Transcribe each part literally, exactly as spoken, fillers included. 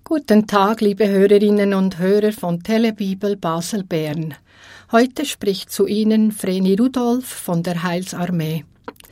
Guten Tag, liebe Hörerinnen und Hörer von Telebibel Basel-Bern. Heute spricht zu Ihnen Vreni Rudolf von der Heilsarmee.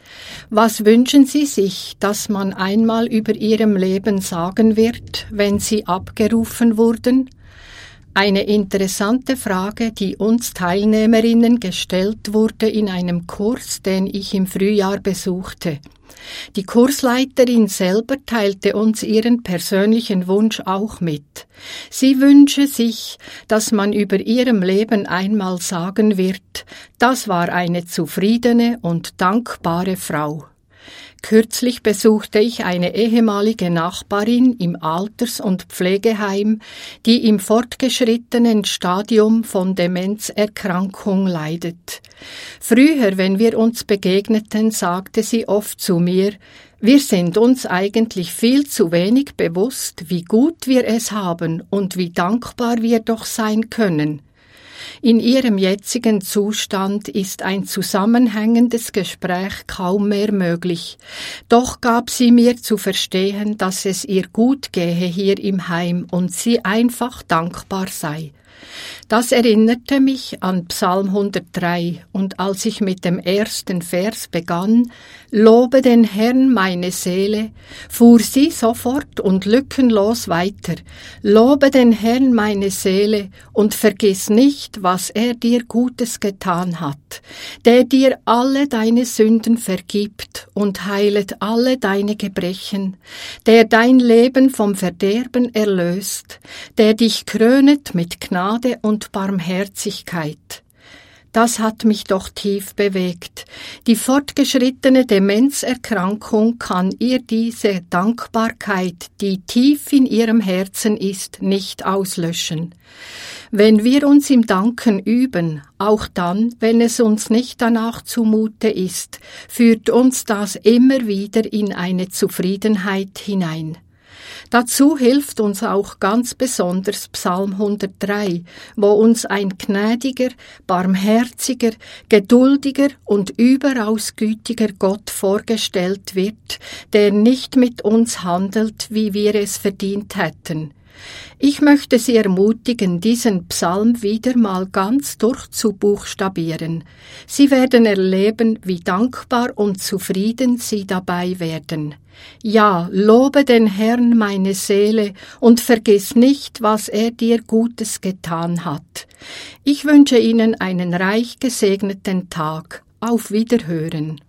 Was wünschen Sie sich, dass man einmal über Ihrem Leben sagen wird, wenn Sie abgerufen wurden? Eine interessante Frage, die uns Teilnehmerinnen gestellt wurde in einem Kurs, den ich im Frühjahr besuchte. Die Kursleiterin selber teilte uns ihren persönlichen Wunsch auch mit. Sie wünsche sich, dass man über ihrem Leben einmal sagen wird, das war eine zufriedene und dankbare Frau. Kürzlich besuchte ich eine ehemalige Nachbarin im Alters- und Pflegeheim, die im fortgeschrittenen Stadium von Demenzerkrankung leidet. Früher, wenn wir uns begegneten, sagte sie oft zu mir, wir sind uns eigentlich viel zu wenig bewusst, wie gut wir es haben und wie dankbar wir doch sein können. In ihrem jetzigen Zustand ist ein zusammenhängendes Gespräch kaum mehr möglich. Doch gab sie mir zu verstehen, dass es ihr gut gehe hier im Heim und sie einfach dankbar sei. Das erinnerte mich an Psalm hundertdrei, und als ich mit dem ersten Vers begann, »Lobe den Herrn, meine Seele«, fuhr sie sofort und lückenlos weiter, »Lobe den Herrn, meine Seele, und vergiss nicht, was er dir Gutes getan hat, der dir alle deine Sünden vergibt und heilet alle deine Gebrechen, der dein Leben vom Verderben erlöst, der dich krönet mit Gnade und Barmherzigkeit. Das hat mich doch tief bewegt. Die fortgeschrittene Demenzerkrankung kann ihr diese Dankbarkeit, die tief in ihrem Herzen ist, nicht auslöschen. Wenn wir uns im Danken üben, auch dann, wenn es uns nicht danach zumute ist, führt uns das immer wieder in eine Zufriedenheit hinein. Dazu hilft uns auch ganz besonders Psalm hundertdrei, wo uns ein gnädiger, barmherziger, geduldiger und überaus gütiger Gott vorgestellt wird, der nicht mit uns handelt, wie wir es verdient hätten. Ich möchte Sie ermutigen, diesen Psalm wieder mal ganz durchzubuchstabieren. Sie werden erleben, wie dankbar und zufrieden Sie dabei werden. Ja, lobe den Herrn, meine Seele, und vergiss nicht, was er dir Gutes getan hat. Ich wünsche Ihnen einen reich gesegneten Tag. Auf Wiederhören.